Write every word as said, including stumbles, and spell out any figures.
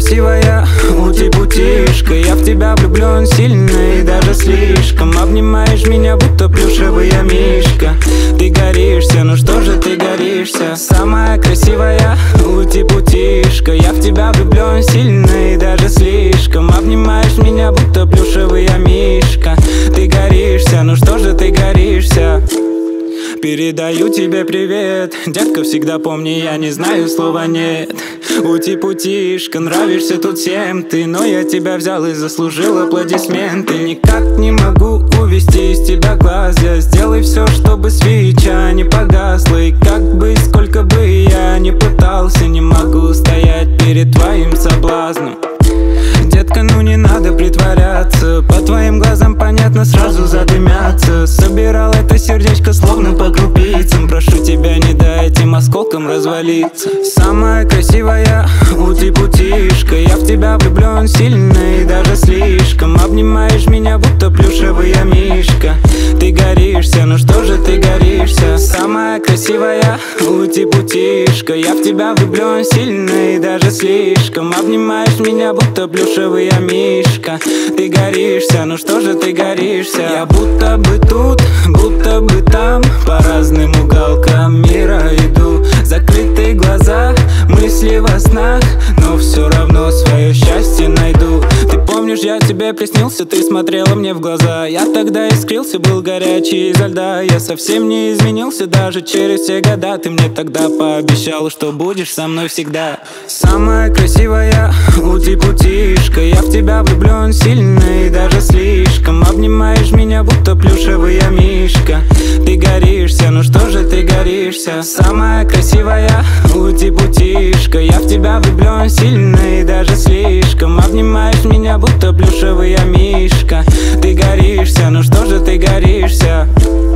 красивая, ути-путишка. Я в тебя влюблен сильно и даже слишком. Обнимаешь меня, будто плюшевая мишка. Ты горишься, ну что же ты горишься? Самая красивая, ути-путишка. Я в тебя влюблен сильно и даже слишком. Обнимаешь меня, будто плюшевая мишка. Ты горишься, ну что же ты горишься? Передаю тебе привет, детка, всегда помни, я не знаю слова нет. Ути-путишка, нравишься тут всем ты, но я тебя взял и заслужил аплодисменты. Никак не могу увести из тебя глаз, я сделай все, чтобы свеча не погасла. И как бы, сколько бы я ни пытался, не могу стоять перед твоим соблазном. Детка, ну не надо притворяться, по твоим глазам понятно, сразу задымятся. Собирал это сердечко словно по крупицам. Прошу тебя, не дай этим осколкам развалиться. Самая красивая, ути-путишка. Я в тебя влюблен сильно и даже слишком. Обнимаешь меня, будто плюшевая мишка. Ты горишься, ну что же ты горишься? Самая красивая, ути-путишка. Я в тебя влюблен сильно и даже слишком. Обнимаешь меня, будто плюшевая мишка. Ты горишься, ну что же ты горишься? Я будто бы тут, будто бы там, по разным уголкам мира иду. Закрытые глаза, мысли во снах, но все равно свое счастье найду. Ты помнишь, я тебе приснился, ты смотрела мне в глаза. Я тогда искрился, был горячий изо льда. Я совсем не изменился даже через все года. Ты мне тогда пообещала, что будешь со мной всегда. Самая красивая, ути-путишка. Я в тебя влюблен сильно и даже слишком. Обнимаешь меня, будто плюшевая мишка. Ты горишься, ну что же ты горишься? Самая красивая, ути-путишка. Я в тебя влюблен сильно и даже слишком. Обнимаешь меня, будто плюшевая мишка. Ты горишься, ну что же ты горишься?